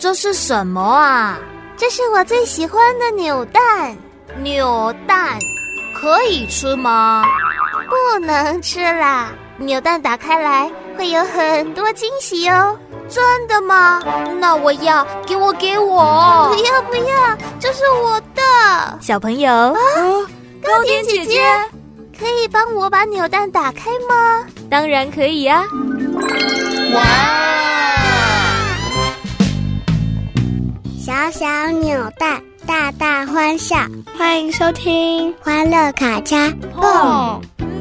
这是什么啊？ 这是我最喜欢的扭蛋。 扭蛋可以吃吗？ 不能吃啦，扭蛋打开来会有很多惊喜哦。 真的吗？那我要，给我！ 不要，这是我的。 小朋友糕点姐姐，可以帮我把扭蛋打开吗？ 当然可以啊。 哇！ 小小扭蛋，大大欢笑。 欢迎收听《 欢乐卡恰蹦》。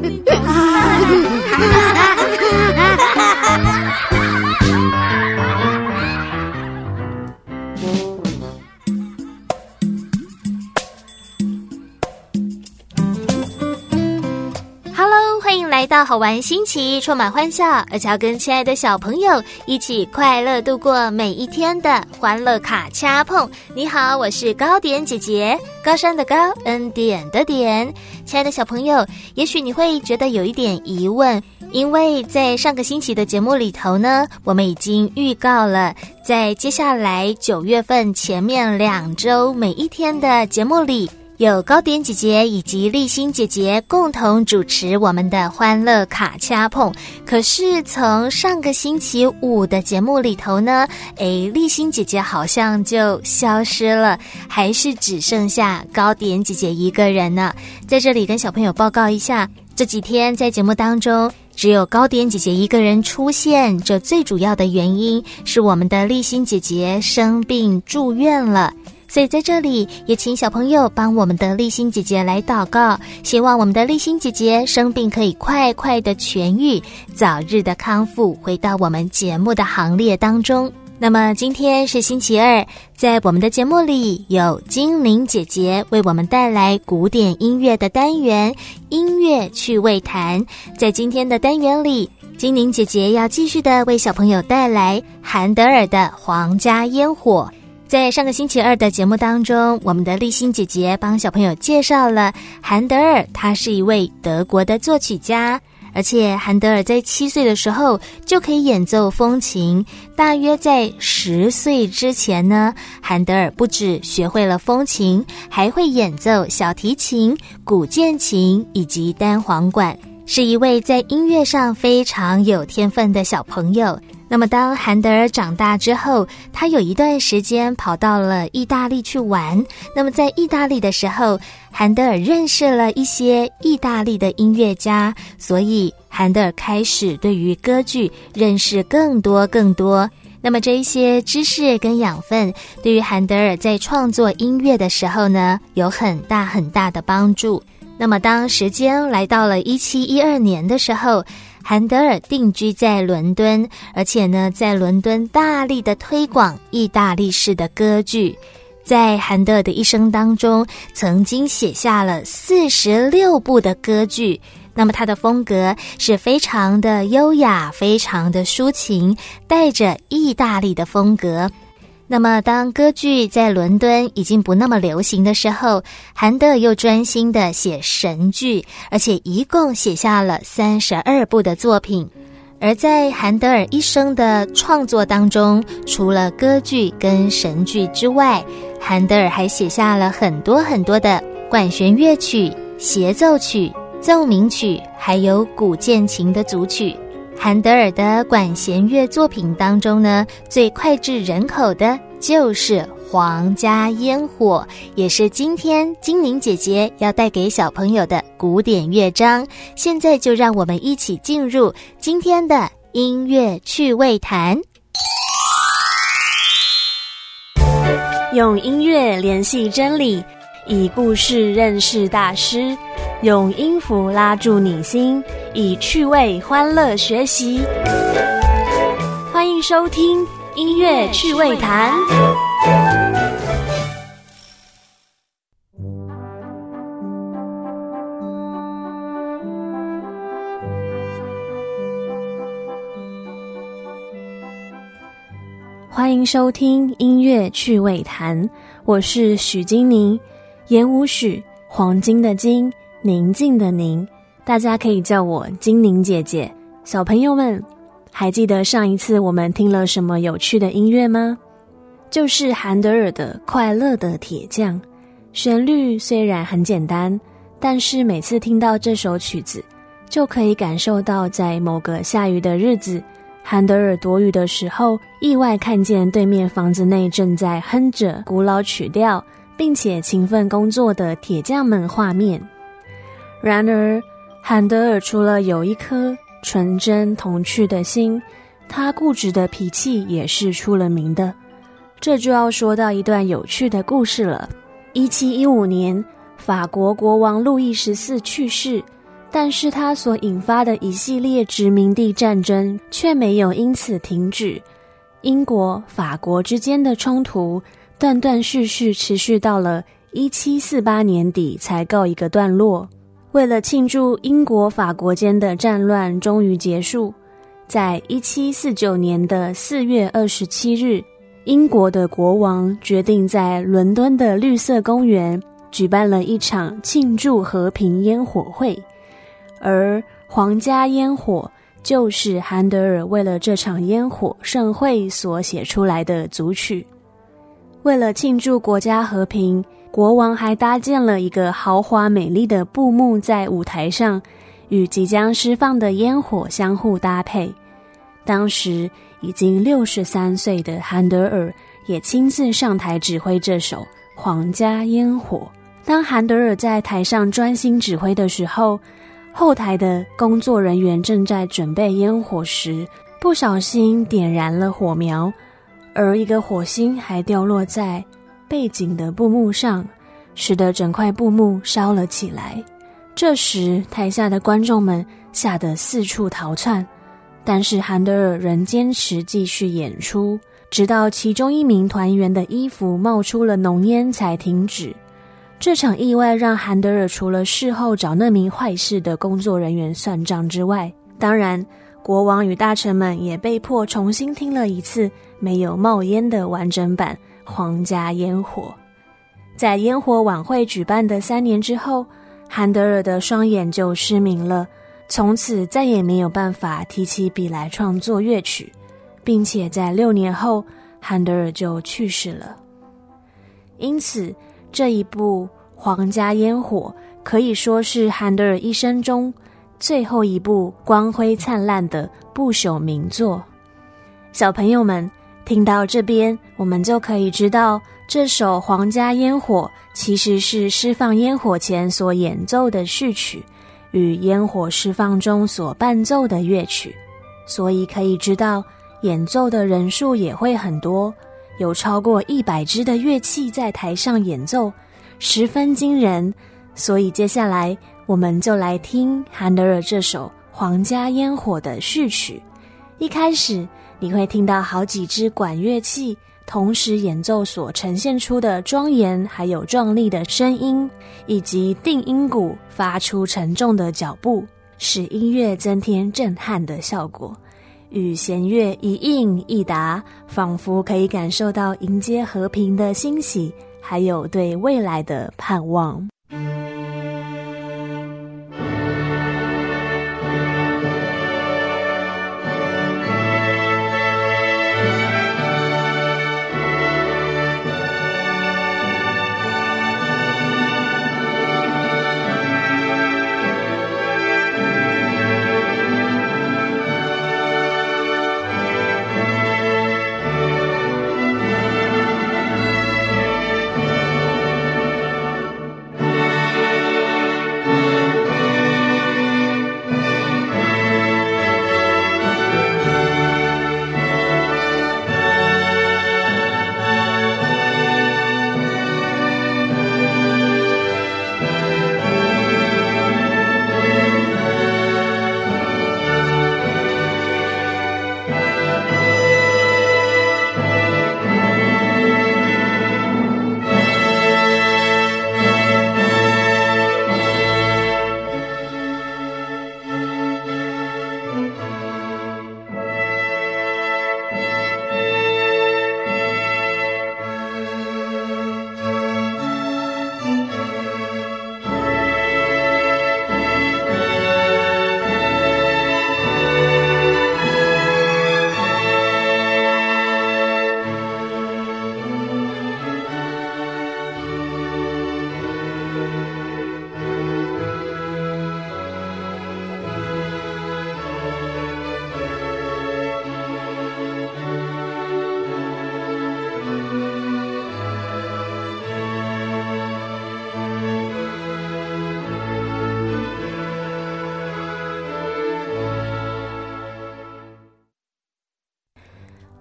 欢迎来到好玩新奇充满欢笑，而且要跟亲爱的小朋友一起快乐度过每一天的欢乐卡恰碰。你好，我是糕点姐姐，高山的高，恩典的典。亲爱的小朋友，也许你会觉得有一点疑问，因为在上个星期的节目里头呢，我们已经预告了在接下来9月份前面2周每一天的节目里，有糕点姐姐以及立新姐姐共同主持我们的欢乐卡恰碰。可是从上个星期5的节目里头呢，立新姐姐好像就消失了，还是只剩下糕点姐姐一个人呢。在这里跟小朋友报告一下，这几天在节目当中只有糕点姐姐一个人出现，这最主要的原因是我们的立新姐姐生病住院了。所以在这里也请小朋友帮我们的立新姐姐来祷告，希望我们的立新姐姐生病可以快快的痊愈，早日的康复，回到我们节目的行列当中。那么今天是星期二，在我们的节目里有精灵姐姐为我们带来古典音乐的单元音乐趣味谈。在今天的单元里，精灵姐姐要继续的为小朋友带来韩德尔的皇家烟火。在上个星期二的节目当中，我们的立新姐姐帮小朋友介绍了韩德尔，他是一位德国的作曲家，而且韩德尔在7岁的时候就可以演奏风琴，大约在10岁之前呢，韩德尔不只学会了风琴，还会演奏小提琴、古键琴以及单簧管，是一位在音乐上非常有天分的小朋友。那么当韩德尔长大之后，他有一段时间跑到了意大利去玩。那么在意大利的时候，韩德尔认识了一些意大利的音乐家，所以韩德尔开始对于歌剧认识更多。那么这一些知识跟养分，对于韩德尔在创作音乐的时候呢，有很大的帮助。那么当时间来到了1712年的时候，韩德尔定居在伦敦，而且呢，在伦敦大力的推广意大利式的歌剧。在韩德尔的一生当中，曾经写下了46部的歌剧。那么他的风格是非常的优雅，非常的抒情，带着意大利的风格。那么当歌剧在伦敦已经不那么流行的时候，韩德尔又专心的写神剧，而且一共写下了32部的作品。而在韩德尔一生的创作当中，除了歌剧跟神剧之外，韩德尔还写下了很多的管弦乐曲、协奏曲、奏鸣曲，还有古键琴的组曲。韩德尔的管弦乐作品当中呢，最脍炙人口的就是皇家烟火，也是今天精灵姐姐要带给小朋友的古典乐章。现在就让我们一起进入今天的音乐趣味谈。 用音乐联系真理，以故事认识大师，用音符拉住你心，以趣味欢乐学习。欢迎收听音乐趣味谈。欢迎收听音乐趣味谈，我是许金宁，言无许，黄金的金，宁静的宁，大家可以叫我金宁姐姐。小朋友们，还记得上一次我们听了什么有趣的音乐吗？ 就是韩德尔的《快乐的铁匠》。旋律虽然很简单，但是每次听到这首曲子，就可以感受到在某个下雨的日子，韩德尔躲雨的时候，意外看见对面房子内正在哼着古老曲调，并且勤奋工作的铁匠们画面。然而，韩德尔除了有一颗纯真童趣的心，他固执的脾气也是出了名的。这就要说到一段有趣的故事了。1715年，法国国王路易14去世，但是他所引发的一系列殖民地战争却没有因此停止。英国、法国之间的冲突断断续续持续到了1748年底才告一个段落。为了庆祝英国、法国间的战乱终于结束，在1749年的4月27日，英国的国王决定在伦敦的绿色公园举办了一场庆祝和平烟火会，而皇家烟火就是韩德尔为了这场烟火盛会所写出来的组曲。为了庆祝国家和平，国王还搭建了一个豪华美丽的布幕在舞台上，与即将释放的烟火相互搭配。当时已经63岁的韩德尔也亲自上台指挥这首皇家烟火。当韩德尔在台上专心指挥的时候，后台的工作人员正在准备烟火时，不小心点燃了火苗，而一个火星还掉落在背景的布幕上，使得整块布幕烧了起来。这时台下的观众们吓得四处逃窜，但是韩德尔仍坚持继续演出，直到其中一名团员的衣服冒出了浓烟才停止。这场意外让韩德尔除了事后找那名坏事的工作人员算账之外，当然国王与大臣们也被迫重新听了一次没有冒烟的完整版皇家烟火。在烟火晚会举办的3年之后，韩德尔的双眼就失明了，从此再也没有办法提起笔来创作乐曲，并且在6年后，韩德尔就去世了。因此，这一部《皇家烟火》可以说是韩德尔一生中最后一部光辉灿烂的不朽名作。小朋友们，听到这边，我们就可以知道，这首《皇家烟火》其实是释放烟火前所演奏的序曲，与烟火释放中所伴奏的乐曲，所以可以知道演奏的人数也会很多，有超过100支的乐器在台上演奏，十分惊人。所以接下来我们就来听韩德尔这首《皇家烟火》的序曲。一开始你会听到好几支管乐器同时演奏所呈现出的庄严还有壮丽的声音，以及定音鼓发出沉重的脚步，使音乐增添震撼的效果，与弦乐一应一答，仿佛可以感受到迎接和平的欣喜，还有对未来的盼望。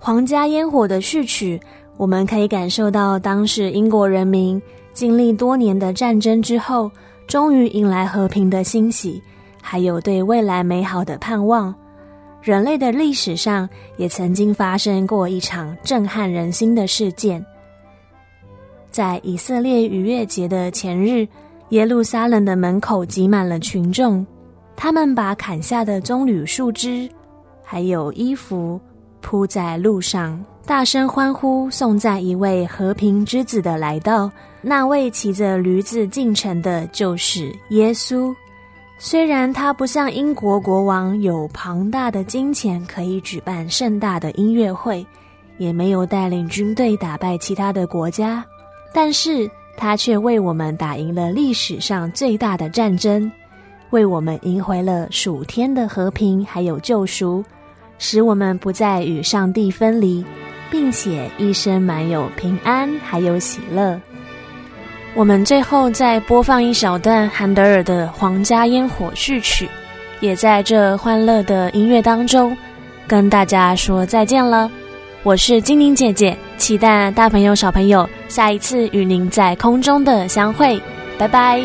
皇家烟火的序曲，我们可以感受到当时英国人民经历多年的战争之后，终于迎来和平的欣喜，还有对未来美好的盼望。人类的历史上也曾经发生过一场震撼人心的事件。在以色列逾越节的前日，耶路撒冷的门口挤满了群众，他们把砍下的棕榈树枝还有衣服铺在路上，大声欢呼，颂赞一位和平之子的来到。那位骑着驴子进城的就是耶稣。虽然他不像英国国王有庞大的金钱可以举办盛大的音乐会，也没有带领军队打败其他的国家，但是他却为我们打赢了历史上最大的战争，为我们赢回了属天的和平还有救赎，使我们不再与上帝分离，并且一生满有平安还有喜乐。我们最后再播放一小段韩德尔的《皇家烟火序曲》，也在这欢乐的音乐当中跟大家说再见了。我是精灵姐姐，期待大朋友小朋友下一次与您在空中的相会，拜拜。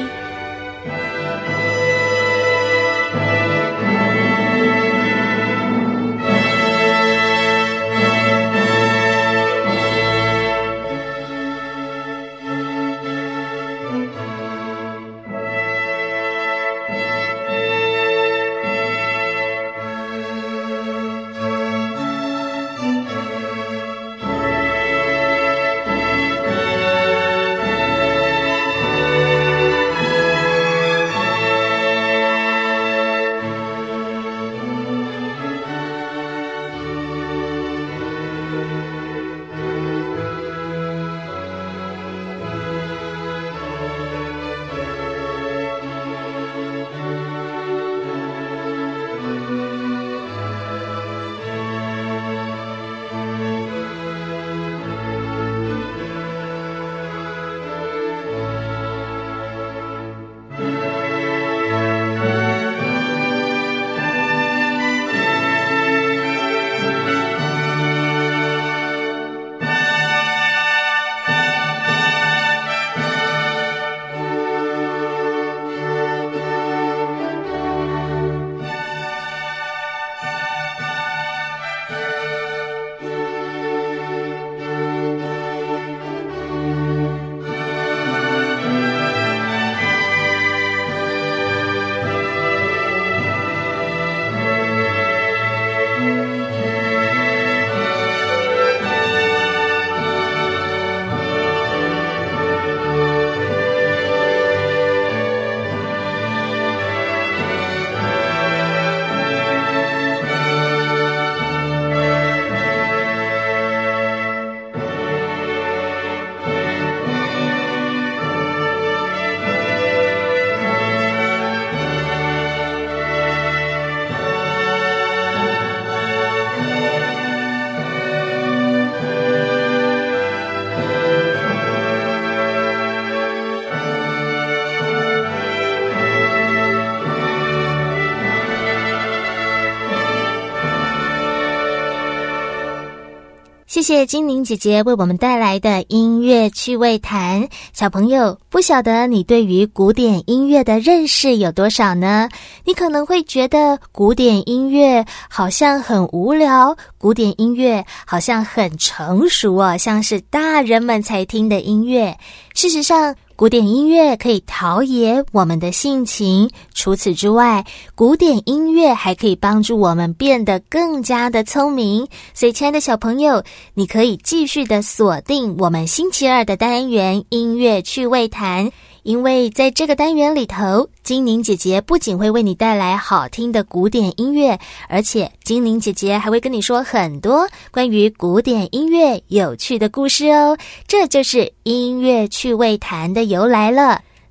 谢谢精灵姐姐为我们带来的音乐趣味谈。小朋友，不晓得你对于古典音乐的认识有多少呢？你可能会觉得古典音乐好像很无聊，古典音乐好像很成熟哦，像是大人们才听的音乐。事实上，古典音乐可以陶冶我们的性情，除此之外，古典音乐还可以帮助我们变得更加的聪明。所以亲爱的小朋友，你可以继续的锁定我们星期二的单元音乐趣味谈，因为在这个单元里头，精灵姐姐不仅会为你带来好听的古典音乐，而且精灵姐姐还会跟你说很多关于古典音乐有趣的故事哦。这就是音乐趣味谈的由来了。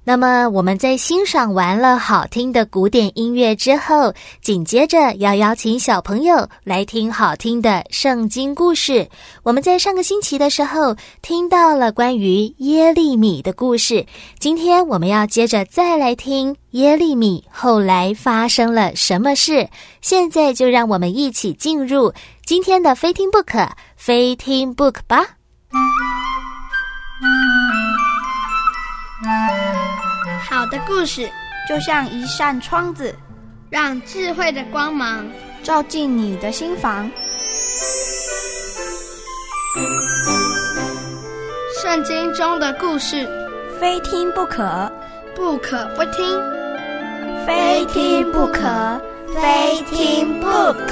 那么我们在欣赏完了好听的古典音乐之后，紧接着要邀请小朋友来听好听的圣经故事。我们在上个星期的时候听到了关于耶利米的故事，今天我们要接着再来听耶利米后来发生了什么事。现在就让我们一起进入今天的非听不可，非听 book 吧。 好的故事就像一扇窗子， 让智慧的光芒照进你的心房。 圣经中的故事， 非听不可， 不可不听， 非听不可，非听不可。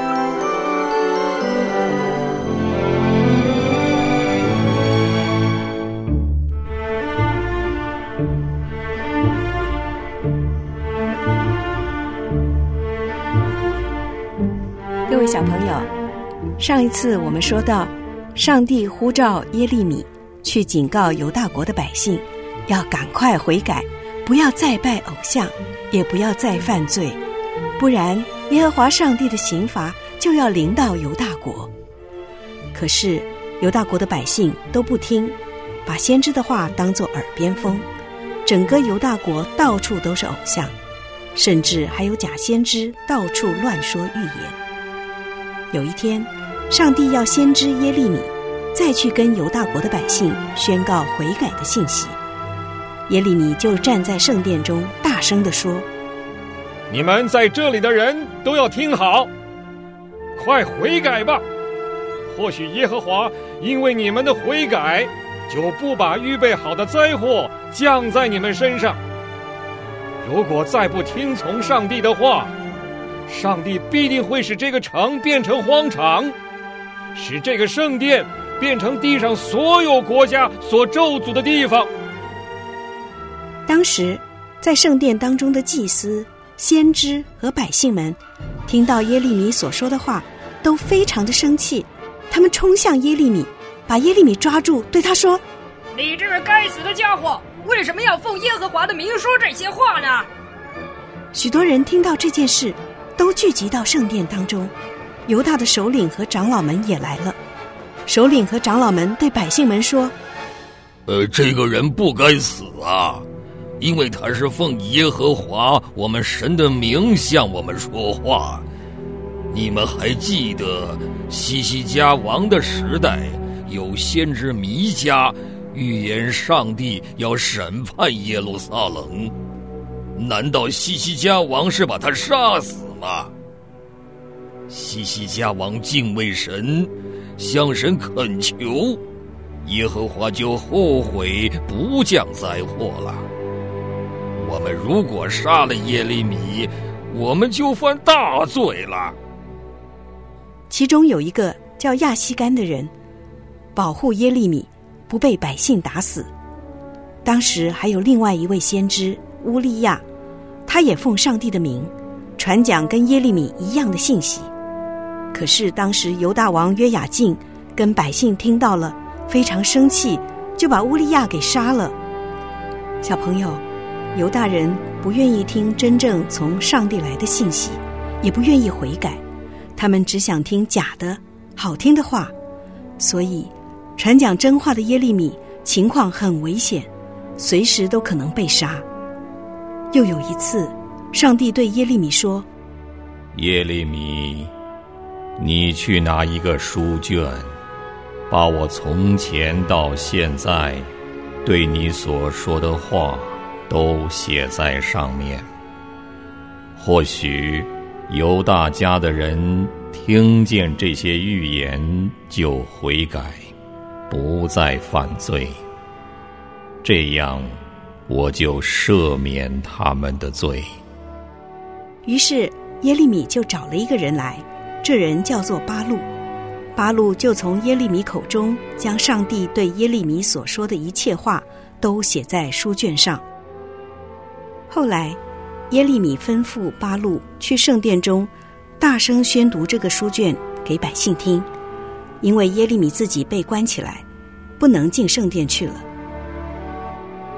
各位小朋友，上一次我们说到，上帝呼召耶利米去警告犹大国的百姓，要赶快悔改，不要再拜偶像，也不要再犯罪，不然耶和华上帝的刑罚就要临到犹大国。可是犹大国的百姓都不听，把先知的话当作耳边风，整个犹大国到处都是偶像，甚至还有假先知到处乱说预言。有一天，上帝要先知耶利米再去跟犹大国的百姓宣告悔改的信息。耶利米就站在圣殿中大声地说： 你们在这里的人都要听好，快悔改吧！或许耶和华因为你们的悔改，就不把预备好的灾祸降在你们身上。如果再不听从上帝的话，上帝必定会使这个城变成荒场，使这个圣殿变成地上所有国家所咒诅的地方。 当时在圣殿当中的祭司、先知和百姓们听到耶利米所说的话，都非常的生气，他们冲向耶利米，把耶利米抓住，对他说： 你这个该死的家伙，为什么要奉耶和华的名说这些话呢？ 许多人听到这件事，都聚集到圣殿当中，犹大的首领和长老们也来了。首领和长老们对百姓们说： 这个人不该死啊，因为他是奉耶和华我们神的名向我们说话。你们还记得西西家王的时代，有先知弥迦预言上帝要审判耶路撒冷，难道西西家王是把他杀死吗？西西家王敬畏神，向神恳求，耶和华就后悔不降灾祸了。我们如果杀了耶利米，我们就犯大罪了。 其中有一个叫亚西干的人，保护耶利米不被百姓打死。当时还有另外一位先知乌利亚，他也奉上帝的名传讲跟耶利米一样的信息。可是当时犹大王约雅敬跟百姓听到了，非常生气，就把乌利亚给杀了。小朋友，犹大人不愿意听真正从上帝来的信息，也不愿意悔改，他们只想听假的好听的话，所以传讲真话的耶利米情况很危险，随时都可能被杀。又有一次，上帝对耶利米说： 耶利米，你去拿一个书卷，把我从前到现在对你所说的话都写在上面。或许犹大家的人听见这些预言就悔改，不再犯罪，这样我就赦免他们的罪。 于是耶利米就找了一个人来，这人叫做巴录。巴录就从耶利米口中将上帝对耶利米所说的一切话都写在书卷上。后来耶利米吩咐巴录去圣殿中大声宣读这个书卷给百姓听，因为耶利米自己被关起来，不能进圣殿去了。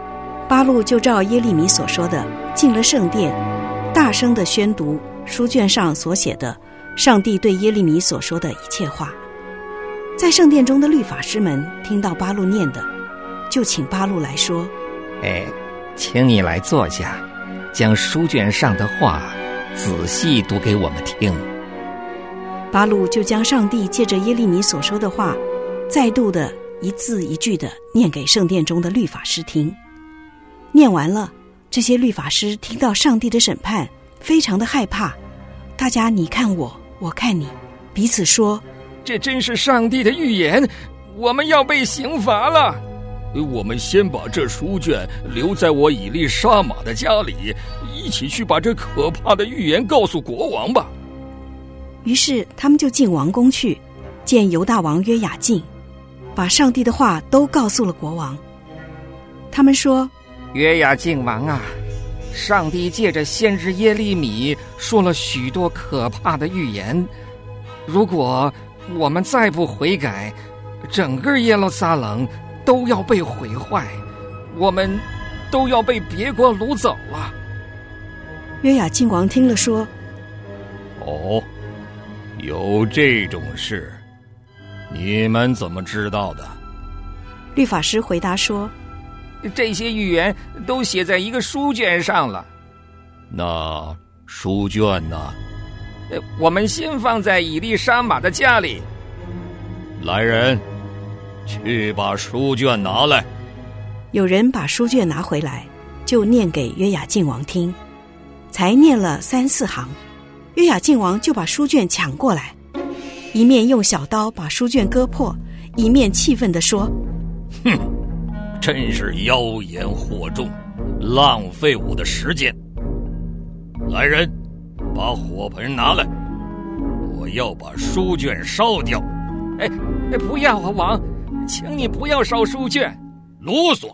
巴录就照耶利米所说的进了圣殿，大声地宣读书卷上所写的上帝对耶利米所说的一切话。在圣殿中的律法师们听到巴录念的，就请巴录来说： 请你来坐下，将书卷上的话仔细读给我们听。 巴录就将上帝借着耶利米所说的话再度的一字一句的念给圣殿中的律法师听。念完了，这些律法师听到上帝的审判，非常的害怕，大家你看我，我看你，彼此说： 这真是上帝的预言，我们要被刑罚了。 我们先把这书卷留在我以利沙玛的家里，一起去把这可怕的预言告诉国王吧。 于是他们就进王宫去，见犹大王约雅敬，把上帝的话都告诉了国王。他们说： 约雅敬王啊，上帝借着先知耶利米说了许多可怕的预言，如果我们再不悔改，整个耶路撒冷都要被毁坏，我们都要被别国掳走了。 约雅敬王听了说： 有这种事，你们怎么知道的？ 律法师回答说： 这些预言都写在一个书卷上了。 那书卷呢？ 我们先放在以利沙玛的家里。 来人，去把书卷拿来。 有人把书卷拿回来，就念给约雅敬王听，才念了3、4行，约雅敬王就把书卷抢过来，一面用小刀把书卷割破，一面气愤地说： 真是妖言惑众，浪费我的时间。来人，把火盆拿来，我要把书卷烧掉。 不要啊，王，请你不要烧书卷。 啰嗦！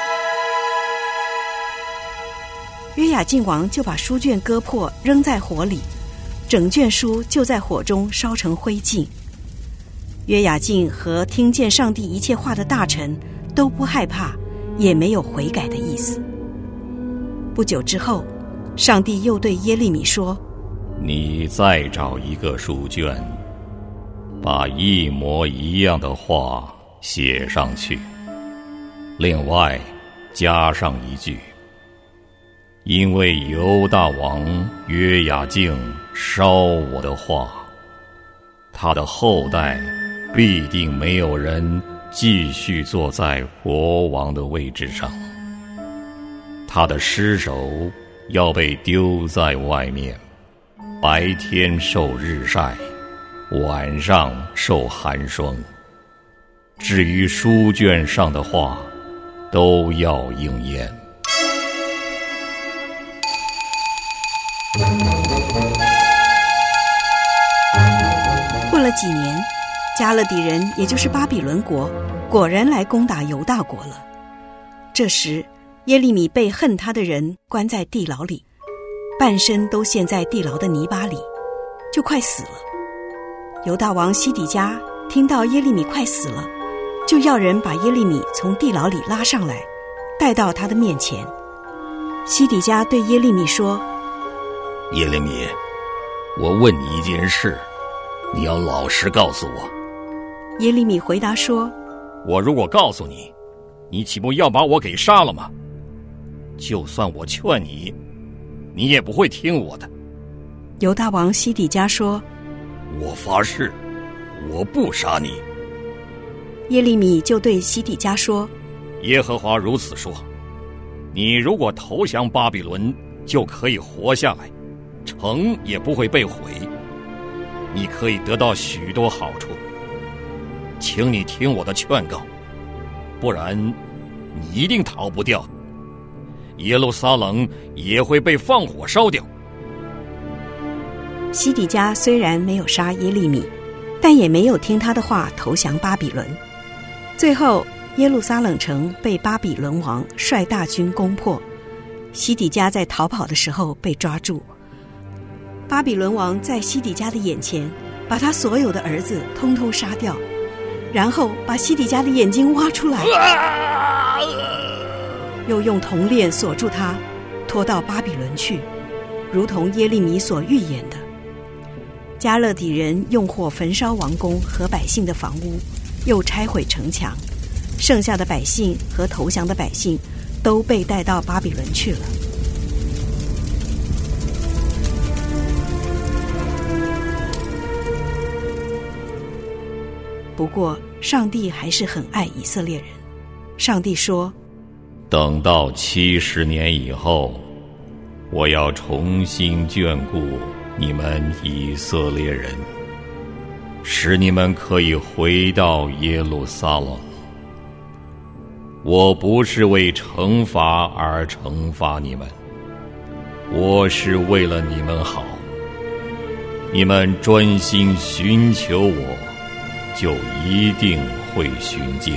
约雅敬王就把书卷割破，扔在火里，整卷书就在火中烧成灰烬。约雅敬和听见上帝一切话的大臣都不害怕，也没有悔改的意思。不久之后，上帝又对耶利米说： 你再找一个书卷，把一模一样的话写上去，另外加上一句：因为犹大王约雅敬烧我的话，他的后代必定没有人继续坐在国王的位置上，他的尸首要被丢在外面，白天受日晒，晚上受寒霜。至于书卷上的话，都要应验。 过了几年，加勒底人也就是巴比伦国果然来攻打犹大国了。这时耶利米被恨他的人关在地牢里，半身都陷在地牢的泥巴里，就快死了。犹大王西底家听到耶利米快死了，就要人把耶利米从地牢里拉上来，带到他的面前。西底家对耶利米说： 耶利米，我问你一件事，你要老实告诉我。 耶利米回答说： 我如果告诉你，你岂不要把我给杀了吗？就算我劝你，你也不会听我的。 犹大王西底家说： 我发誓，我不杀你。 耶利米就对西底家说： 耶和华如此说，你如果投降巴比伦，就可以活下来，城也不会被毁，你可以得到许多好处。请你听我的劝告，不然你一定逃不掉，耶路撒冷也会被放火烧掉。 西底家虽然没有杀耶利米，但也没有听他的话投降巴比伦。最后耶路撒冷城被巴比伦王率大军攻破，西底家在逃跑的时候被抓住。巴比伦王在西底家的眼前把他所有的儿子通通杀掉，然后把西底家的眼睛挖出来。 又用铜链锁住他，拖到巴比伦去，如同耶利米所预言的。加勒底人用火焚烧王宫和百姓的房屋，又拆毁城墙，剩下的百姓和投降的百姓都被带到巴比伦去了。不过上帝还是很爱以色列人。上帝说， 等到70年以后，我要重新眷顾你们以色列人，使你们可以回到耶路撒冷。我不是为惩罚而惩罚你们，我是为了你们好。你们专心寻求我，就一定会寻见。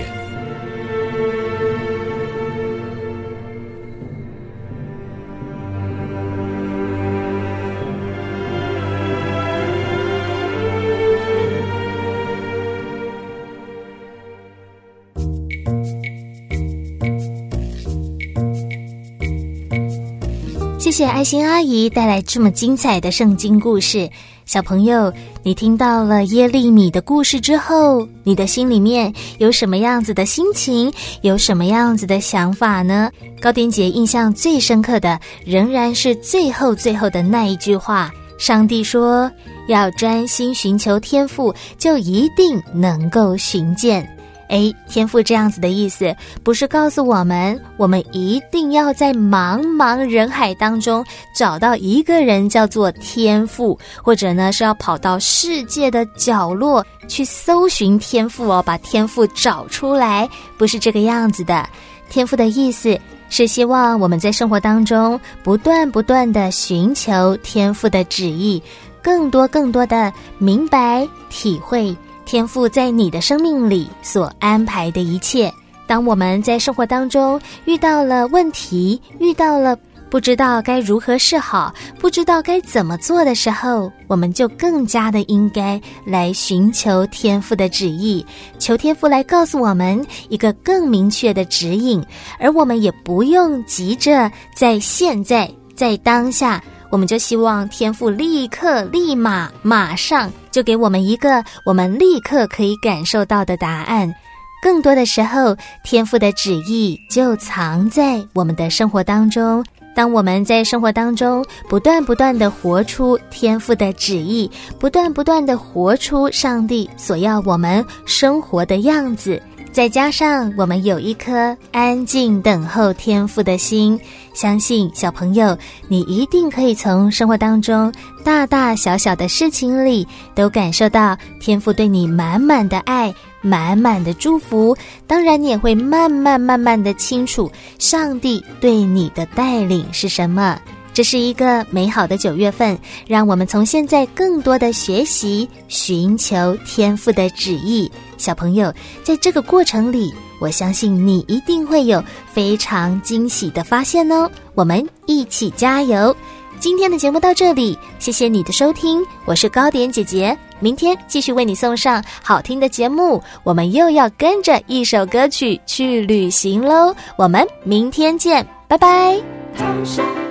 谢谢爱心阿姨带来这么精彩的圣经故事。小朋友，你听到了耶利米的故事之后，你的心里面有什么样子的心情，有什么样子的想法呢？高典姐印象最深刻的仍然是最后的那一句话，上帝说要专心寻求天父，就一定能够寻见。天父这样子的意思，不是告诉我们一定要在茫茫人海当中找到一个人叫做天父，或者呢是要跑到世界的角落去搜寻天父把天父找出来，不是这个样子的。天父的意思是希望我们在生活当中不断的寻求天父的旨意，更多的明白体会天父在你的生命里所安排的一切。当我们在生活当中遇到了问题，遇到了不知道该如何是好，不知道该怎么做的时候，我们就更加的应该来寻求天父的旨意，求天父来告诉我们一个更明确的指引，而我们也不用急着在现在在当下，我们就希望天父立刻立马马上就给我们一个我们立刻可以感受到的答案。更多的时候，天父的旨意就藏在我们的生活当中。当我们在生活当中不断的活出天父的旨意，不断的活出上帝所要我们生活的样子，再加上我们有一颗安静等候天父的心，相信小朋友，你一定可以从生活当中大大小小的事情里都感受到天父对你满满的爱，满满的祝福。当然你也会慢慢的清楚上帝对你的带领是什么。这是一个美好的9月份，让我们从现在更多的学习寻求天父的旨意。小朋友，在这个过程里，我相信你一定会有非常惊喜的发现哦。我们一起加油。今天的节目到这里，谢谢你的收听，我是高点姐姐，明天继续为你送上好听的节目，我们又要跟着一首歌曲去旅行咯。我们明天见，拜拜。